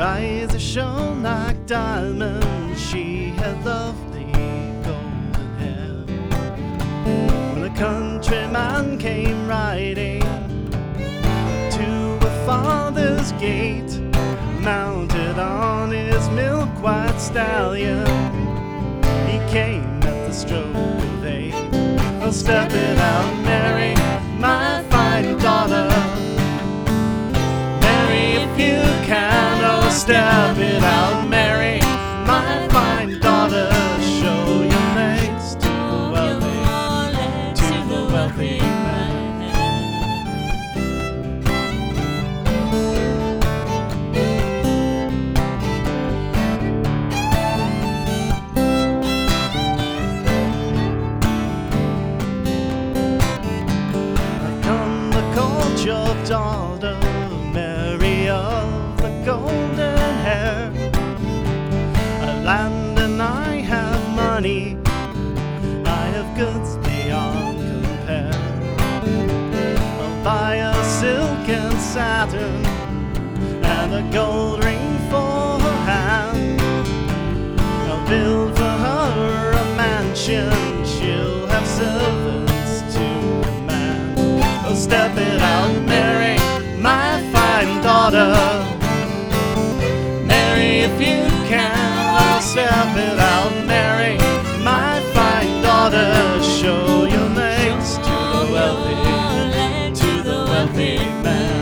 eyes shone like diamonds. She had lovely golden hair. When a countryman came riding to her father's gate, mounted on his milk-white stallion, he came at the stroke of 8. Oh, step it out, Mary, my fine daughter. Mary, if you can, oh, step it out, Mary, my fine daughter. Show your legs to the wealthy man. Your daughter, Mary of the golden hair. I land and I have money, I have goods beyond compare. I'll buy a silk and satin and a gold ring for her hand. I'll build for her a mansion, she'll have servants to command. Oh, step it out, Mary, my fine daughter. Mary, if you can, oh, step it out, Mary, my fine daughter. Show your legs to the wealthy man.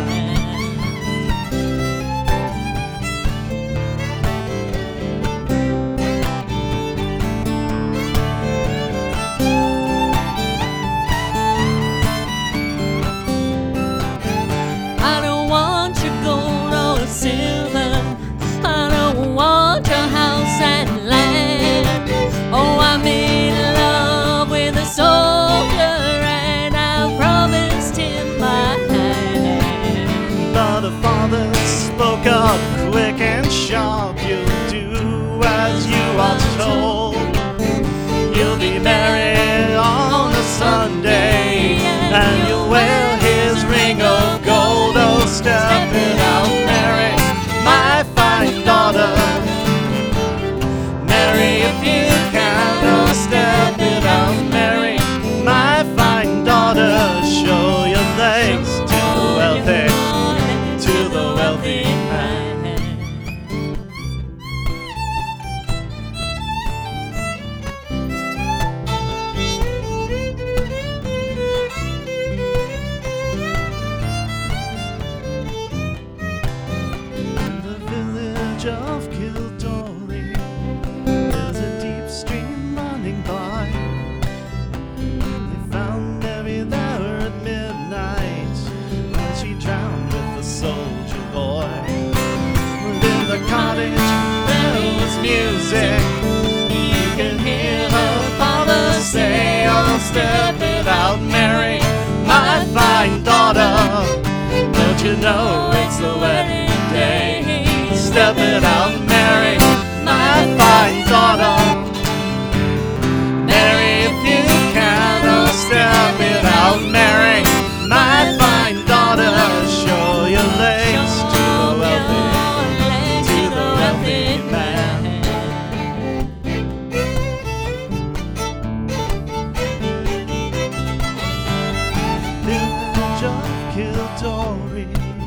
Silver, I don't want your house and land. Oh, I'm in love with a soldier and I promised him my hand. But the father spoke up quick and sharp. You'll do as you are told. You'll be married on a Sunday and you'll wear his ring of gold. Oh, step it out, Mary, my fine daughter. Mary, if you can, oh, step it out, Mary, my fine daughter. Show your legs to the wealthy man. Of Kildorrery, there's a deep stream running by. They found Mary there at midnight when she drowned with the soldier boy. And in the cottage there was music. You can hear her father say, oh, step it out, Mary, my fine daughter. Don't you know it's the wedding day? Step it out, Mary, my fine daughter. Mary, if you can, oh, step it out, Mary, my fine daughter. Show your legs to the wealthy man. Village of Kildorrery,